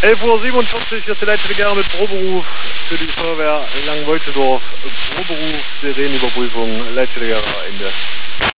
11:47 Uhr, das Leitstelle mit Proberuf für die Feuerwehr Langenwoltendorf. Proberuf, Sirenenüberprüfung, Leitstelle Ende.